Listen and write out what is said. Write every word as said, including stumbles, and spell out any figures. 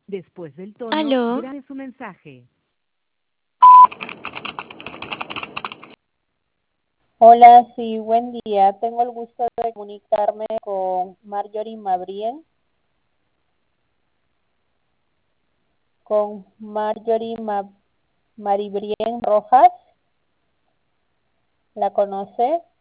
Después del tono, Aló, grabe su mensaje. Hola, sí, buen día. Tengo el gusto de comunicarme con Marjorie Mabrien. Con Marjorie Ma Maribrien Rojas. ¿La conoce?